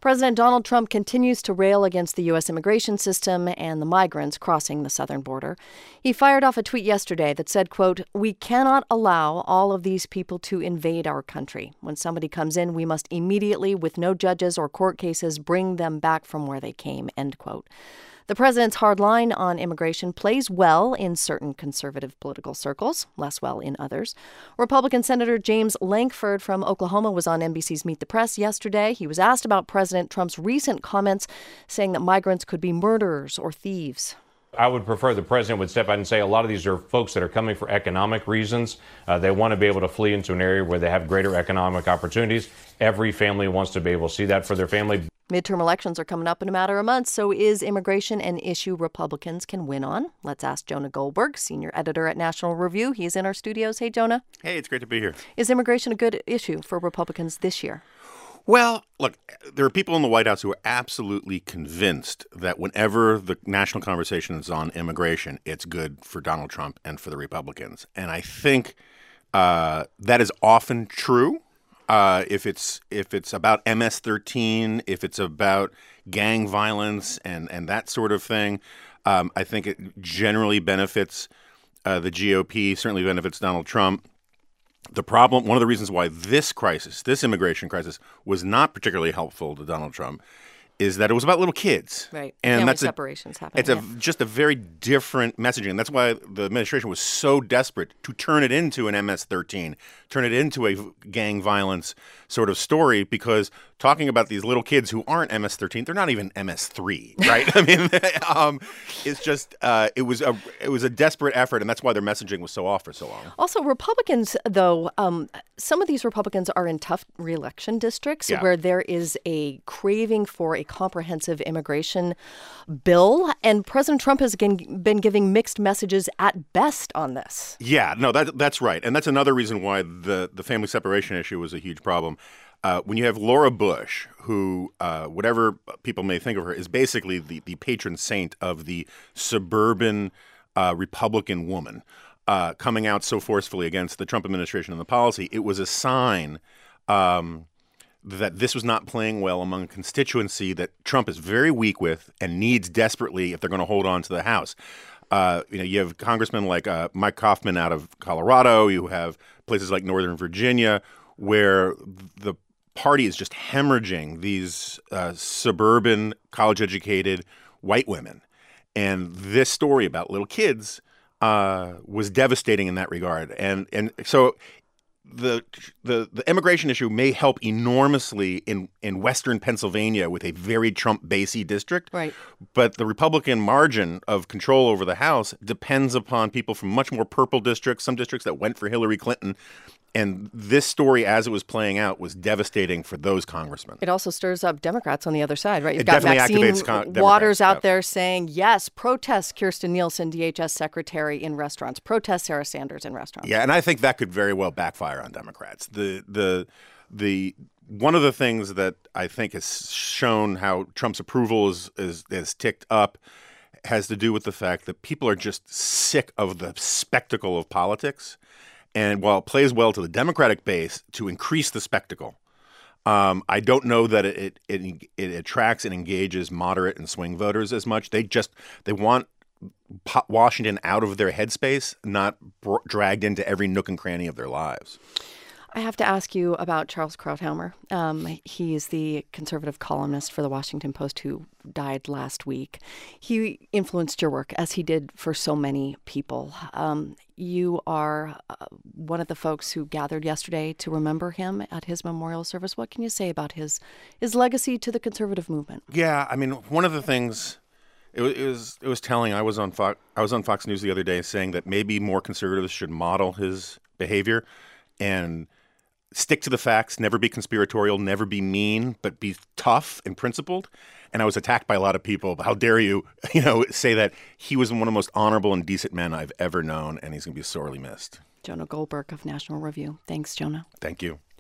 President Donald Trump continues to rail against the U.S. immigration system and the migrants crossing the southern border. He fired off a tweet yesterday that said, quote, "We cannot allow all of these people to invade our country. When somebody comes in, we must immediately, with no judges or court cases, bring them back from where they came," end quote. The president's hard line on immigration plays well in certain conservative political circles, less well in others. Republican Senator James Lankford from Oklahoma was on NBC's Meet the Press yesterday. He was asked about President Trump's recent comments saying that migrants could be murderers or thieves. I would prefer the president would step out and say a lot of these are folks that are coming for economic reasons. They want to be able to flee into an area where they have greater economic opportunities. Every family wants to be able to see that for their family. Midterm elections are coming up in a matter of months, so is immigration an issue Republicans can win on? Let's ask Jonah Goldberg, senior editor at National Review. He's in our studios. Hey, Jonah. Hey, it's great to be here. Is immigration a good issue for Republicans this year? Well, look, there are people in the White House who are absolutely convinced that whenever the national conversation is on immigration, it's good for Donald Trump and for the Republicans. And I think that is often true. If it's about MS-13, if it's about gang violence and that sort of thing, I think it generally benefits the GOP, certainly benefits Donald Trump. The problem, one of the reasons why this immigration crisis, was not particularly helpful to Donald Trump is that it was about little kids. Right. And family that's separations happening. It's just a very different messaging. That's why the administration was so desperate to turn it into an MS-13, turn it into a gang violence sort of story, because talking about these little kids who aren't MS-13, they're not even MS-3, right? I mean, it's just it was a desperate effort, and that's why their messaging was so off for so long. Also, Republicans, though, some of these Republicans are in tough re-election districts where there is a craving for a comprehensive immigration bill, and President Trump has been giving mixed messages at best on this. Yeah, no, that's right, and that's another reason why the family separation issue was a huge problem. When you have Laura Bush, who, whatever people may think of her, is basically the patron saint of the suburban Republican woman, coming out so forcefully against the Trump administration and the policy, it was a sign that this was not playing well among a constituency that Trump is very weak with and needs desperately if they're going to hold on to the House. You have congressmen like Mike Coffman out of Colorado. You have places like Northern Virginia where the party is just hemorrhaging these suburban, college-educated white women. And this story about little kids was devastating in that regard. And so the immigration issue may help enormously in western Pennsylvania with a very Trump-basey district. Right. But the Republican margin of control over the House depends upon people from much more purple districts, some districts that went for Hillary Clinton. And this story, as it was playing out, was devastating for those congressmen. It also stirs up Democrats on the other side, right? You've It got definitely Maxine activates Waters Democrats, out there saying, yes, protest Kirstjen Nielsen, DHS secretary, in restaurants. Protest Sarah Sanders in restaurants. Yeah, and I think that could very well backfire on Democrats. The one of the things that I think has shown how Trump's approval is ticked up has to do with the fact that people are just sick of the spectacle of politics. And while it plays well to the Democratic base to increase the spectacle, I don't know that it attracts and engages moderate and swing voters as much. They want Washington out of their headspace, not dragged into every nook and cranny of their lives. I have to ask you about Charles Krauthammer. He is the conservative columnist for the Washington Post who died last week. He influenced your work, as he did for so many people. You are one of the folks who gathered yesterday to remember him at his memorial service. What can you say about his legacy to the conservative movement? Yeah, I mean, one of the things it was telling. I was on Fox News the other day saying that maybe more conservatives should model his behavior and stick to the facts, never be conspiratorial, never be mean, but be tough and principled. And I was attacked by a lot of people. How dare you, say that he was one of the most honorable and decent men I've ever known, and he's going to be sorely missed. Jonah Goldberg of National Review. Thanks, Jonah. Thank you.